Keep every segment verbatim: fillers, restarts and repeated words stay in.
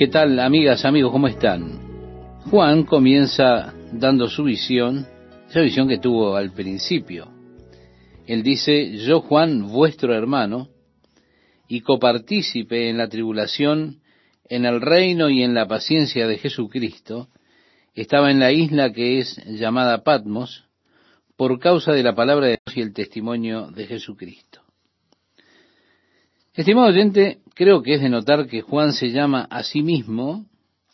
¿Qué tal, amigas, amigos? ¿Cómo están? Juan comienza dando su visión, esa visión que tuvo al principio. Él dice: yo, Juan, vuestro hermano, y copartícipe en la tribulación, en el reino y en la paciencia de Jesucristo, estaba en la isla que es llamada Patmos, por causa de la palabra de Dios y el testimonio de Jesucristo. Estimado oyente, creo que es de notar que Juan se llama a sí mismo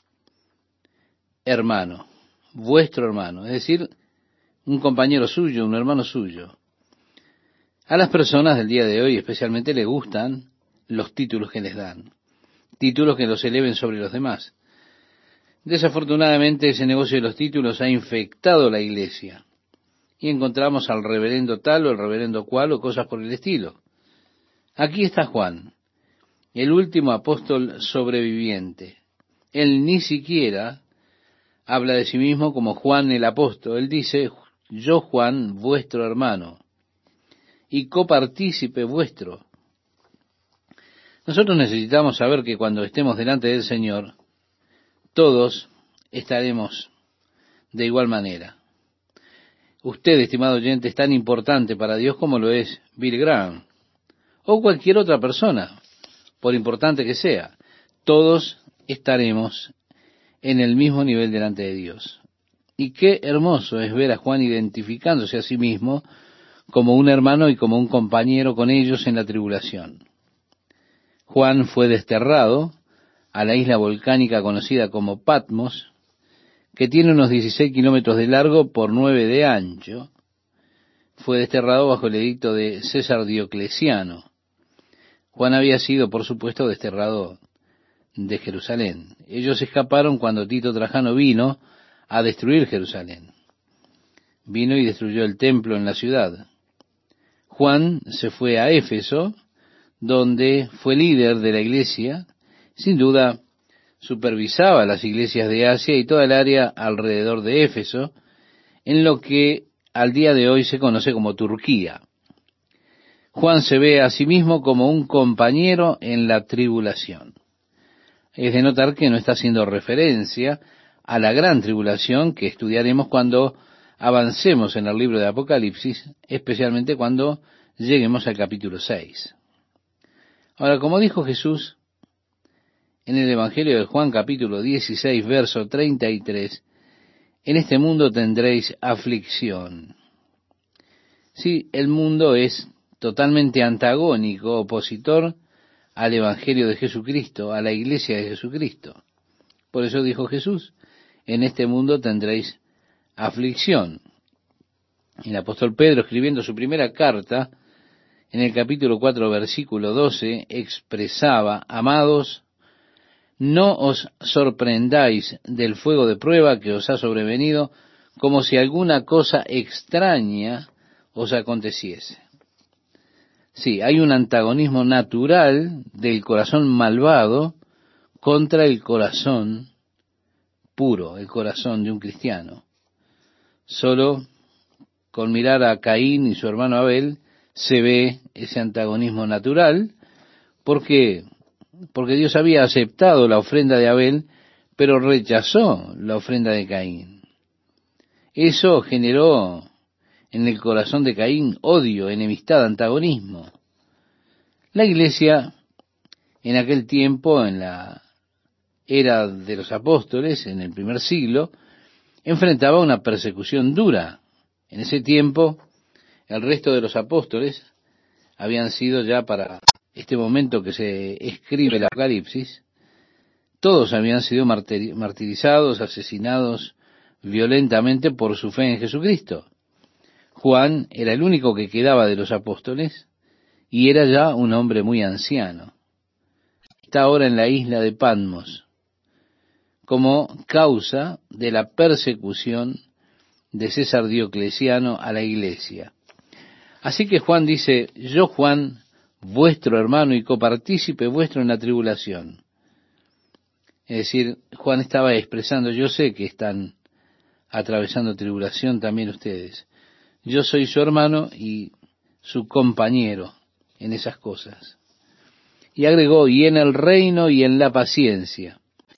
hermano, vuestro hermano, es decir, un compañero suyo, un hermano suyo. A las personas del día de hoy especialmente les gustan los títulos que les dan, títulos que los eleven sobre los demás. Desafortunadamente ese negocio de los títulos ha infectado la iglesia y encontramos al reverendo tal o el reverendo cual o cosas por el estilo. Aquí está Juan, el último apóstol sobreviviente. Él ni siquiera habla de sí mismo como Juan el apóstol. Él dice: yo, Juan, vuestro hermano, y copartícipe vuestro. Nosotros necesitamos saber que cuando estemos delante del Señor, todos estaremos de igual manera. Usted, estimado oyente, es tan importante para Dios como lo es Bill Graham, o cualquier otra persona, por importante que sea. Todos estaremos en el mismo nivel delante de Dios. Y qué hermoso es ver a Juan identificándose a sí mismo como un hermano y como un compañero con ellos en la tribulación. Juan fue desterrado a la isla volcánica conocida como Patmos, que tiene unos dieciséis kilómetros de largo por nueve de ancho. Fue desterrado bajo el edicto de César Diocleciano. Juan había sido, por supuesto, desterrado de Jerusalén. Ellos escaparon cuando Tito Trajano vino a destruir Jerusalén. Vino y destruyó el templo en la ciudad. Juan se fue a Éfeso, donde fue líder de la iglesia. Sin duda, supervisaba las iglesias de Asia y toda el área alrededor de Éfeso, en lo que al día de hoy se conoce como Turquía. Juan se ve a sí mismo como un compañero en la tribulación. Es de notar que no está haciendo referencia a la gran tribulación que estudiaremos cuando avancemos en el libro de Apocalipsis, especialmente cuando lleguemos al capítulo seis. Ahora, como dijo Jesús en el Evangelio de Juan capítulo dieciséis, verso treinta y tres, en este mundo tendréis aflicción. Sí, el mundo es totalmente antagónico, opositor al Evangelio de Jesucristo, a la iglesia de Jesucristo. Por eso dijo Jesús: en este mundo tendréis aflicción. El apóstol Pedro, escribiendo su primera carta, en el capítulo cuatro, versículo doce, expresaba: amados, no os sorprendáis del fuego de prueba que os ha sobrevenido, como si alguna cosa extraña os aconteciese. Sí, hay un antagonismo natural del corazón malvado contra el corazón puro, el corazón de un cristiano. Solo con mirar a Caín y su hermano Abel se ve ese antagonismo natural. ¿Por qué? Porque Dios había aceptado la ofrenda de Abel, pero rechazó la ofrenda de Caín. Eso generó en el corazón de Caín odio, enemistad, antagonismo. La iglesia en aquel tiempo, en la era de los apóstoles, en el primer siglo, enfrentaba una persecución dura. En ese tiempo, el resto de los apóstoles habían sido ya, para este momento que se escribe el Apocalipsis, todos habían sido martirizados, asesinados violentamente por su fe en Jesucristo. Juan era el único que quedaba de los apóstoles y era ya un hombre muy anciano. Está ahora en la isla de Patmos como causa de la persecución de César Diocleciano a la iglesia. Así que Juan dice: yo, Juan, vuestro hermano y copartícipe vuestro en la tribulación. Es decir, Juan estaba expresando: yo sé que están atravesando tribulación también ustedes. Yo soy su hermano y su compañero en esas cosas. Y agregó: y en el reino y en la paciencia.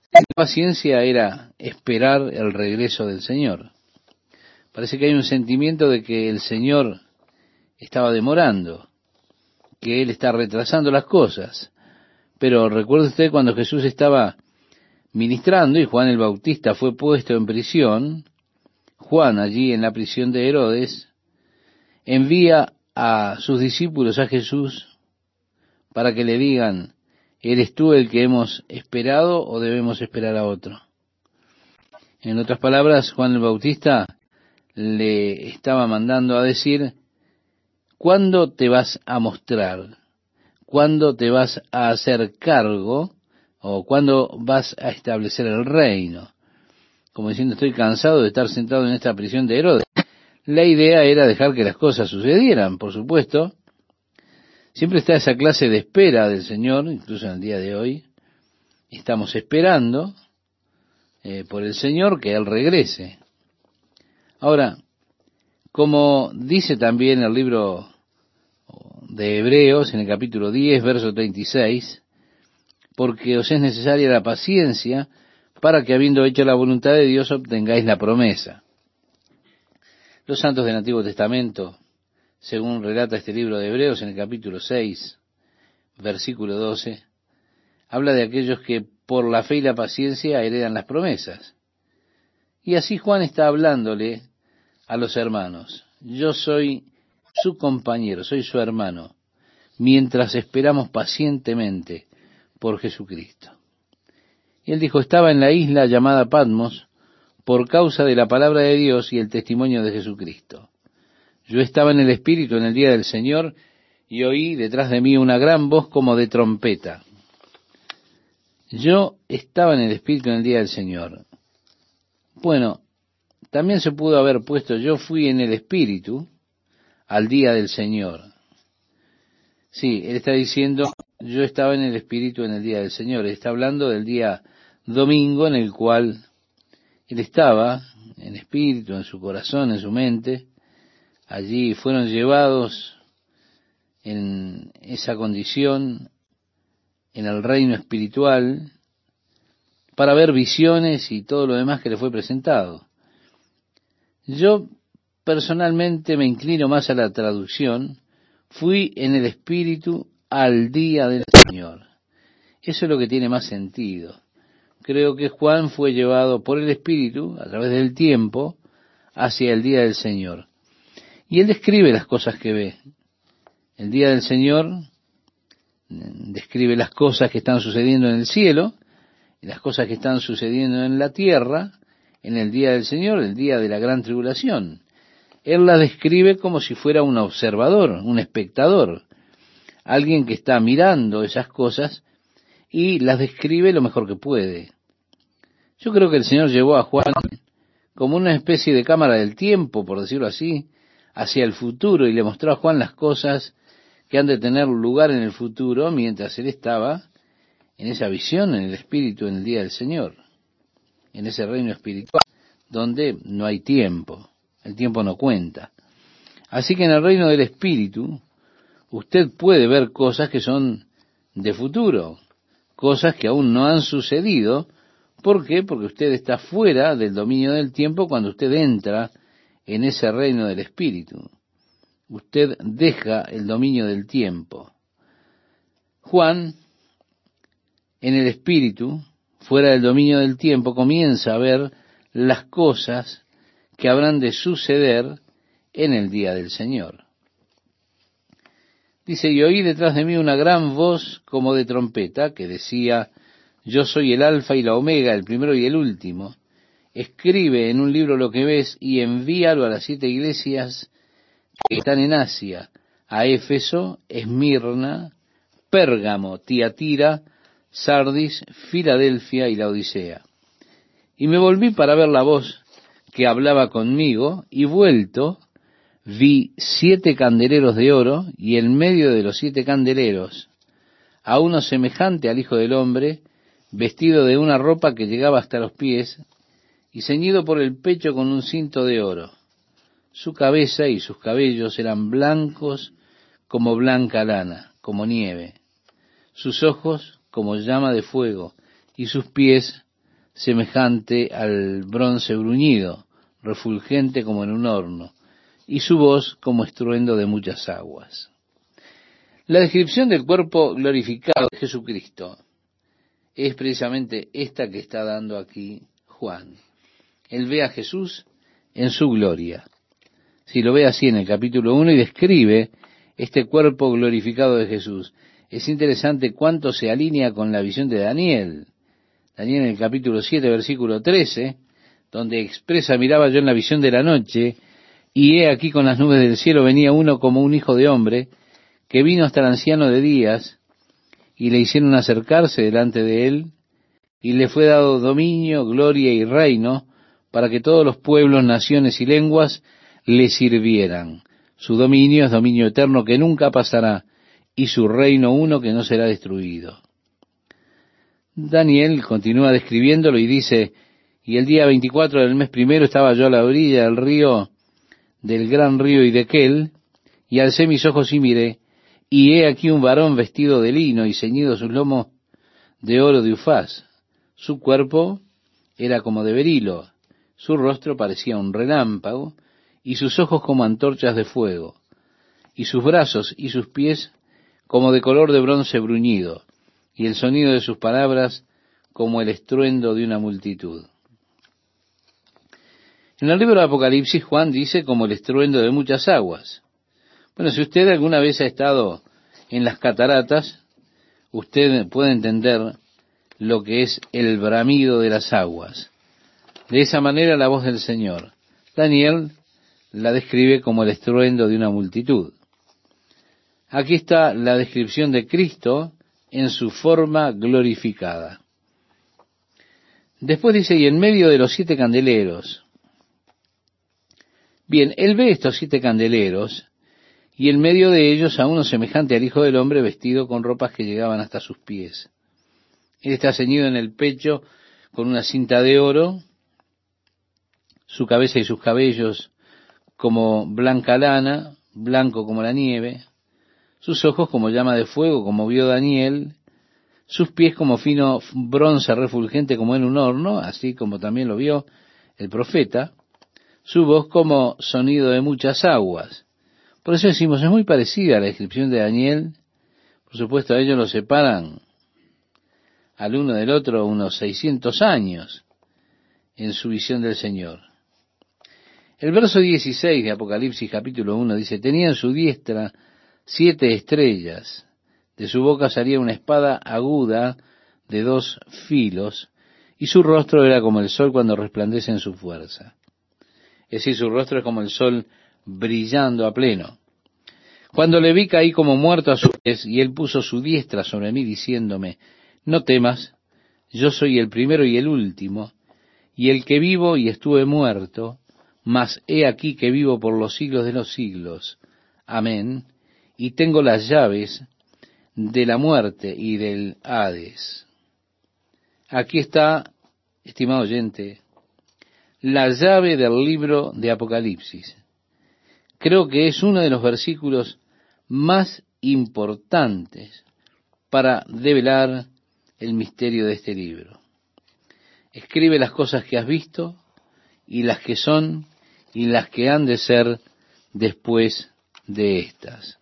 La paciencia era esperar el regreso del Señor. Parece que hay un sentimiento de que el Señor estaba demorando, que Él está retrasando las cosas. Pero recuerde usted cuando Jesús estaba ministrando y Juan el Bautista fue puesto en prisión, Juan allí en la prisión de Herodes, envía a sus discípulos a Jesús para que le digan, ¿eres tú el que hemos esperado o debemos esperar a otro? En otras palabras, Juan el Bautista le estaba mandando a decir, ¿cuándo te vas a mostrar? ¿Cuándo te vas a hacer cargo? ¿O cuándo vas a establecer el reino? Como diciendo, estoy cansado de estar sentado en esta prisión de Herodes. La idea era dejar que las cosas sucedieran, por supuesto. Siempre está esa clase de espera del Señor, incluso en el día de hoy. Estamos esperando eh, por el Señor que Él regrese. Ahora, como dice también el libro de Hebreos, en el capítulo diez, verso treinta y seis, porque os es necesaria la paciencia para que, habiendo hecho la voluntad de Dios, obtengáis la promesa. Los santos del Antiguo Testamento, según relata este libro de Hebreos en el capítulo seis, versículo doce, habla de aquellos que por la fe y la paciencia heredan las promesas. Y así Juan está hablándole a los hermanos. Yo soy su compañero, soy su hermano, mientras esperamos pacientemente por Jesucristo. Y él dijo, estaba en la isla llamada Patmos por causa de la palabra de Dios y el testimonio de Jesucristo. Yo estaba en el Espíritu en el día del Señor y oí detrás de mí una gran voz como de trompeta. Yo estaba en el Espíritu en el día del Señor. Bueno, también se pudo haber puesto, yo fui en el Espíritu al día del Señor. Sí, él está diciendo, yo estaba en el Espíritu en el día del Señor. Él está hablando del día domingo en el cual él estaba en espíritu, en su corazón, en su mente. Allí fueron llevados en esa condición, en el reino espiritual, para ver visiones y todo lo demás que le fue presentado. Yo personalmente me inclino más a la traducción, fui en el Espíritu al día del Señor. Eso es lo que tiene más sentido. Creo que Juan fue llevado por el Espíritu, a través del tiempo, hacia el día del Señor. Y él describe las cosas que ve. El día del Señor describe las cosas que están sucediendo en el cielo, y las cosas que están sucediendo en la tierra, en el día del Señor, el día de la gran tribulación. Él las describe como si fuera un observador, un espectador, alguien que está mirando esas cosas y las describe lo mejor que puede. Yo creo que el Señor llevó a Juan como una especie de cámara del tiempo, por decirlo así, hacia el futuro y le mostró a Juan las cosas que han de tener lugar en el futuro mientras él estaba en esa visión, en el Espíritu, en el día del Señor, en ese reino espiritual, donde no hay tiempo, el tiempo no cuenta. Así que en el reino del Espíritu, usted puede ver cosas que son de futuro, cosas que aún no han sucedido. ¿Por qué? Porque usted está fuera del dominio del tiempo cuando usted entra en ese reino del Espíritu. Usted deja el dominio del tiempo. Juan, en el Espíritu, fuera del dominio del tiempo, comienza a ver las cosas que habrán de suceder en el día del Señor. Dice, y oí detrás de mí una gran voz como de trompeta que decía, yo soy el alfa y la omega, el primero y el último. Escribe en un libro lo que ves y envíalo a las siete iglesias que están en Asia, a Éfeso, Esmirna, Pérgamo, Tiatira, Sardis, Filadelfia y Laodicea. Y me volví para ver la voz que hablaba conmigo, y vuelto, vi siete candeleros de oro, y en medio de los siete candeleros, a uno semejante al Hijo del Hombre, vestido de una ropa que llegaba hasta los pies, y ceñido por el pecho con un cinto de oro. Su cabeza y sus cabellos eran blancos como blanca lana, como nieve. Sus ojos como llama de fuego, y sus pies semejante al bronce bruñido, refulgente como en un horno, y su voz como estruendo de muchas aguas. La descripción del cuerpo glorificado de Jesucristo es precisamente esta que está dando aquí Juan. Él ve a Jesús en su gloria. Si lo ve así en el capítulo uno y describe este cuerpo glorificado de Jesús, es interesante cuánto se alinea con la visión de Daniel. Daniel en el capítulo siete, versículo trece, donde expresa: miraba yo en la visión de la noche, y he aquí con las nubes del cielo venía uno como un hijo de hombre, que vino hasta el anciano de días, y le hicieron acercarse delante de él, y le fue dado dominio, gloria y reino, para que todos los pueblos, naciones y lenguas le sirvieran. Su dominio es dominio eterno que nunca pasará, y su reino uno que no será destruido. Daniel continúa describiéndolo y dice: y el día veinticuatro del mes primero estaba yo a la orilla del río, del gran río Hidekel, y alcé mis ojos y miré, y he aquí un varón vestido de lino y ceñido sus lomos de oro de Ufaz. Su cuerpo era como de berilo, su rostro parecía un relámpago, y sus ojos como antorchas de fuego, y sus brazos y sus pies como de color de bronce bruñido, y el sonido de sus palabras como el estruendo de una multitud. En el libro de Apocalipsis, Juan dice como el estruendo de muchas aguas. Bueno, si usted alguna vez ha estado en las cataratas, usted puede entender lo que es el bramido de las aguas. De esa manera la voz del Señor. Daniel la describe como el estruendo de una multitud. Aquí está la descripción de Cristo en su forma glorificada. Después dice: y en medio de los siete candeleros. Bien, él ve estos siete candeleros, y en medio de ellos a uno semejante al Hijo del Hombre, vestido con ropas que llegaban hasta sus pies. Él está ceñido en el pecho con una cinta de oro, su cabeza y sus cabellos como blanca lana, blanco como la nieve, sus ojos como llama de fuego, como vio Daniel, sus pies como fino bronce refulgente como en un horno, así como también lo vio el profeta, su voz como sonido de muchas aguas. Por eso decimos, es muy parecida a la descripción de Daniel. Por supuesto, a ellos los separan al uno del otro unos seiscientos años en su visión del Señor. El verso dieciséis de Apocalipsis capítulo uno dice: tenía en su diestra siete estrellas, de su boca salía una espada aguda de dos filos, y su rostro era como el sol cuando resplandece en su fuerza. Es decir, su rostro es como el sol brillando a pleno. Cuando le vi, caí como muerto a sus pies, y él puso su diestra sobre mí, diciéndome: no temas, yo soy el primero y el último, y el que vivo y estuve muerto, mas he aquí que vivo por los siglos de los siglos. Amén. Y tengo las llaves de la muerte y del Hades. Aquí está, estimado oyente, la llave del libro de Apocalipsis. Creo que es uno de los versículos más importantes para develar el misterio de este libro. Escribe las cosas que has visto, y las que son, y las que han de ser después de estas.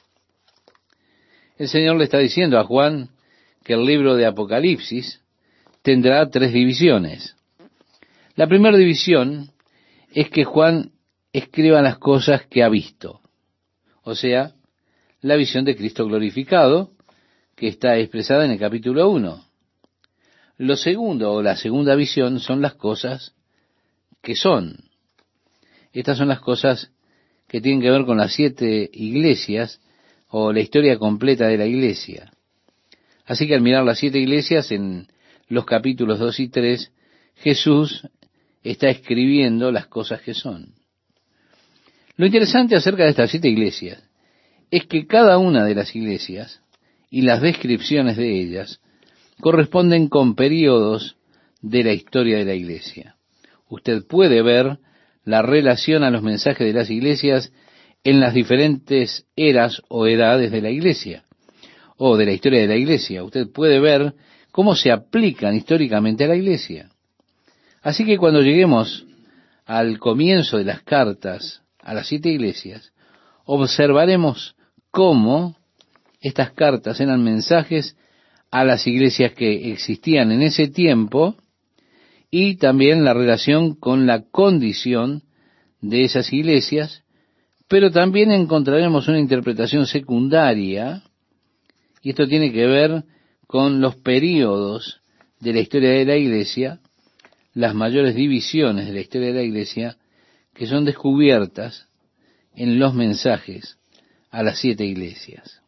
El Señor le está diciendo a Juan que el libro de Apocalipsis tendrá tres divisiones. La primera división es que Juan escriba las cosas que ha visto, o sea, la visión de Cristo glorificado, que está expresada en el capítulo uno. Lo segundo, o la segunda visión, son las cosas que son. Estas son las cosas que tienen que ver con las siete iglesias, o la historia completa de la iglesia. Así que al mirar las siete iglesias en los capítulos dos y tres, Jesús está escribiendo las cosas que son. Lo interesante acerca de estas siete iglesias es que cada una de las iglesias y las descripciones de ellas corresponden con períodos de la historia de la iglesia. Usted puede ver la relación a los mensajes de las iglesias en las diferentes eras o edades de la iglesia, o de la historia de la iglesia. Usted puede ver cómo se aplican históricamente a la iglesia. Así que cuando lleguemos al comienzo de las cartas a las siete iglesias, observaremos cómo estas cartas eran mensajes a las iglesias que existían en ese tiempo y también la relación con la condición de esas iglesias, pero también encontraremos una interpretación secundaria, y esto tiene que ver con los períodos de la historia de la iglesia, las mayores divisiones de la historia de la iglesia, que son descubiertas en los mensajes a las siete iglesias.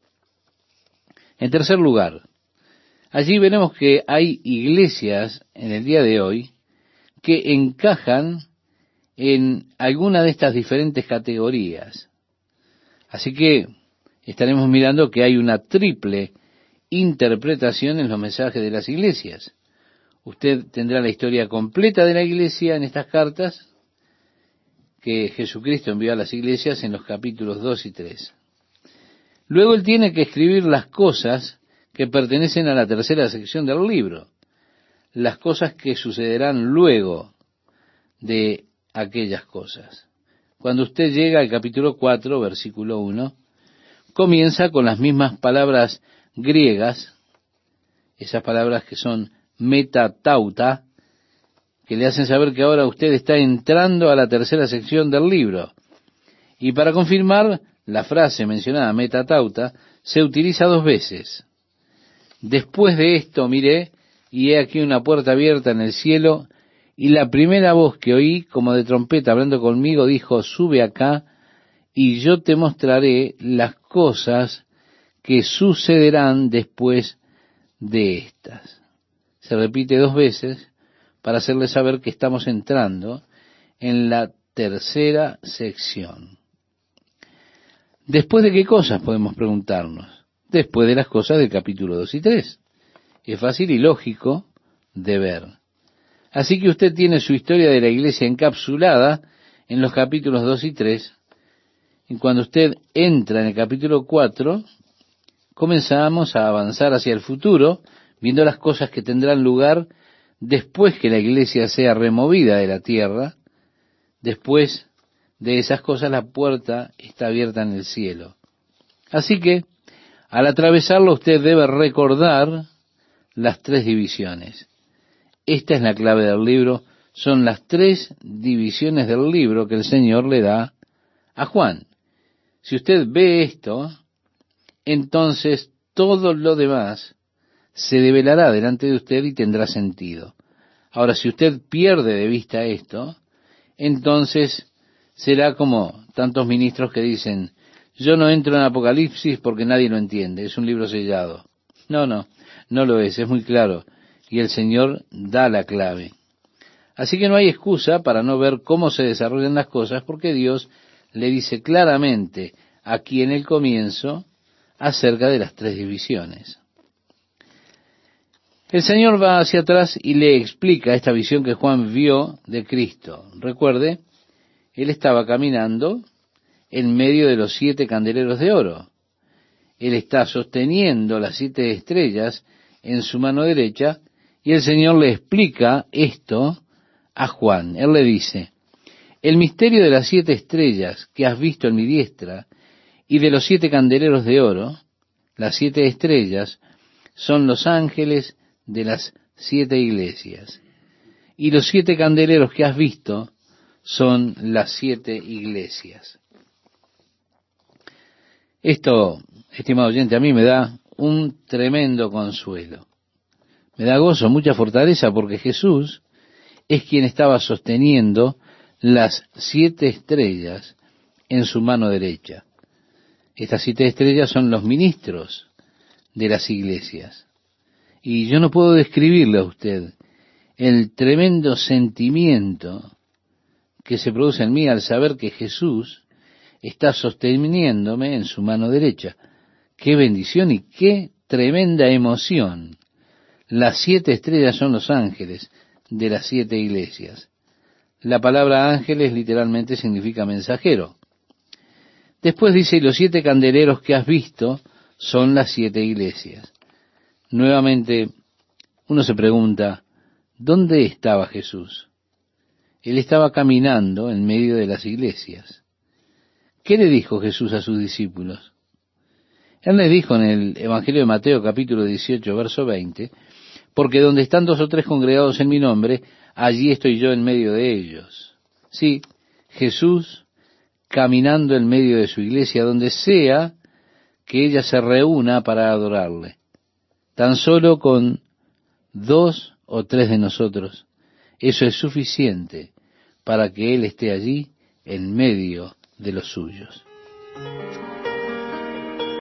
En tercer lugar, allí veremos que hay iglesias en el día de hoy que encajan en alguna de estas diferentes categorías. Así que estaremos mirando que hay una triple interpretación en los mensajes de las iglesias. Usted tendrá la historia completa de la iglesia en estas cartas que Jesucristo envió a las iglesias en los capítulos dos y tres. Luego él tiene que escribir las cosas que pertenecen a la tercera sección del libro, las cosas que sucederán luego de aquellas cosas. Cuando usted llega al capítulo cuatro, versículo uno, comienza con las mismas palabras griegas, esas palabras que son metatauta, que le hacen saber que ahora usted está entrando a la tercera sección del libro. Y para confirmar, la frase mencionada, metatauta, se utiliza dos veces. Después de esto miré, y he aquí una puerta abierta en el cielo, y la primera voz que oí, como de trompeta hablando conmigo, dijo, sube acá, y yo te mostraré las cosas que sucederán después de estas. Se repite dos veces para hacerle saber que estamos entrando en la tercera sección. ¿Después de qué cosas podemos preguntarnos? Después de las cosas del capítulo dos y tres. Es fácil y lógico de ver. Así que usted tiene su historia de la iglesia encapsulada en los capítulos dos y tres, y cuando usted entra en el capítulo cuatro, comenzamos a avanzar hacia el futuro, viendo las cosas que tendrán lugar después que la iglesia sea removida de la tierra. Después de esas cosas, la puerta está abierta en el cielo. Así que, al atravesarlo, usted debe recordar las tres divisiones. Esta es la clave del libro. Son las tres divisiones del libro que el Señor le da a Juan. Si usted ve esto, entonces todo lo demás se develará delante de usted y tendrá sentido. Ahora, si usted pierde de vista esto, entonces será como tantos ministros que dicen, yo no entro en Apocalipsis porque nadie lo entiende, es un libro sellado. No, no, no lo es, es muy claro, y el Señor da la clave. Así que no hay excusa para no ver cómo se desarrollan las cosas, porque Dios le dice claramente aquí en el comienzo acerca de las tres divisiones. El Señor va hacia atrás y le explica esta visión que Juan vio de Cristo. Recuerde, él estaba caminando en medio de los siete candeleros de oro. Él está sosteniendo las siete estrellas en su mano derecha, y el Señor le explica esto a Juan. Él le dice, el misterio de las siete estrellas que has visto en mi diestra y de los siete candeleros de oro, las siete estrellas son los ángeles de las siete iglesias, y los siete candeleros que has visto son las siete iglesias. Esto, estimado oyente, a mí me da un tremendo consuelo. Me da gozo, mucha fortaleza, porque Jesús es quien estaba sosteniendo las siete estrellas en su mano derecha. Estas siete estrellas son los ministros de las iglesias. Y yo no puedo describirle a usted el tremendo sentimiento que se produce en mí al saber que Jesús está sosteniéndome en su mano derecha. ¡Qué bendición y qué tremenda emoción! Las siete estrellas son los ángeles de las siete iglesias. La palabra ángeles literalmente significa mensajero. Después dice, y los siete candeleros que has visto son las siete iglesias. Nuevamente, uno se pregunta, ¿dónde estaba Jesús? Él estaba caminando en medio de las iglesias. ¿Qué le dijo Jesús a sus discípulos? Él les dijo en el Evangelio de Mateo capítulo dieciocho, verso veinte, porque donde están dos o tres congregados en mi nombre, allí estoy yo en medio de ellos. Sí, Jesús caminando en medio de su iglesia, donde sea que ella se reúna para adorarle. Tan solo con dos o tres de nosotros, eso es suficiente para que Él esté allí en medio de los suyos.